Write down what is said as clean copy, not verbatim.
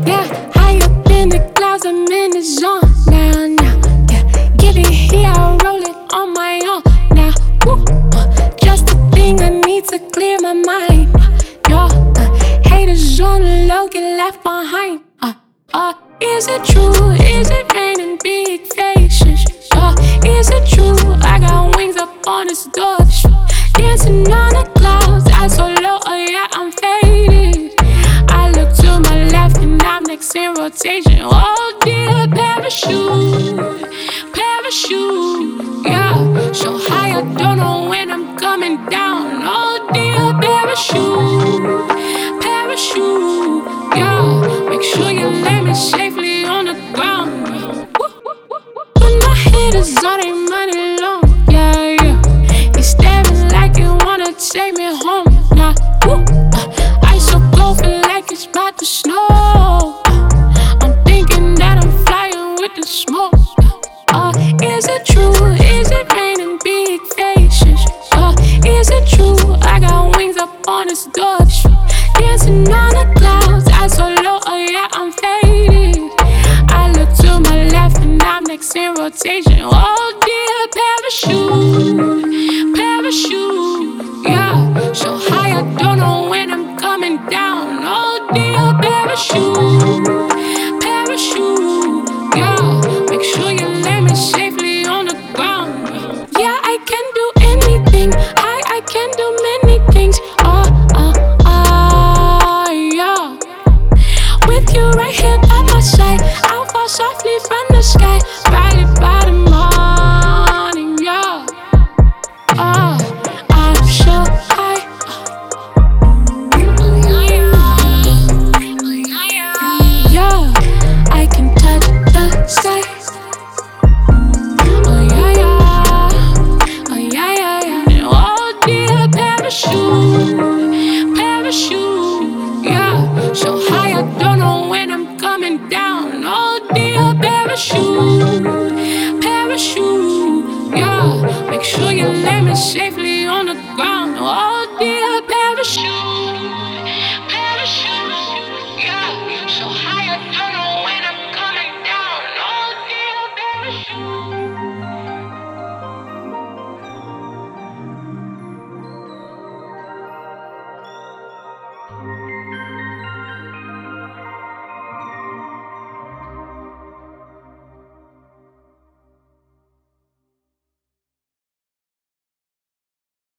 Yeah, high up in the clouds, I'm in the zone now, now. Yeah, get it here, I roll it on my own now. Woo, just a thing I need to clear my mind. Yo, haters on the low get left behind. Is it true? Is it raining big faces? Is it true? I got wings up on this door. Dancing on the clouds, I so low, oh yeah, I'm faded. I look to my left and I'm next in rotation. Oh dear, parachute, parachute, yeah. So high, I don't know when I'm coming down. Oh dear, parachute, parachute, yeah. Make sure you land me safely on the ground. When my head is on their money long, yeah, yeah. They staring like they wanna take me home. Nah, I so cold, feel like it's about to snow. I'm thinking that I'm flying with the smoke. Is it true? Is it raining big faces? Is it true? I got wings up on this door. Dancing on the clouds, I so low, oh yeah, I'm faded. I look to my left and I'm next in rotation. Oh dear, parachute, parachute, yeah. So high, I don't know when I'm coming down. Oh dear, parachute, parachute, yeah. Make sure you land me safely on the ground. Yeah, I can do anything. I can do many things. Yeah. With you right here by my side, I'll fall softly from the sky, ride it by the morning, yeah. I'm so high. Yeah, I can touch the sky. Oh yeah, yeah. Oh yeah, yeah, yeah. Oh dear, parachute, parachute, yeah. So high, I don't know when I'm coming down. Oh dear, parachute, parachute, yeah. Make sure you land me safely on the ground. Oh dear, parachute, parachute, yeah. So high, I don't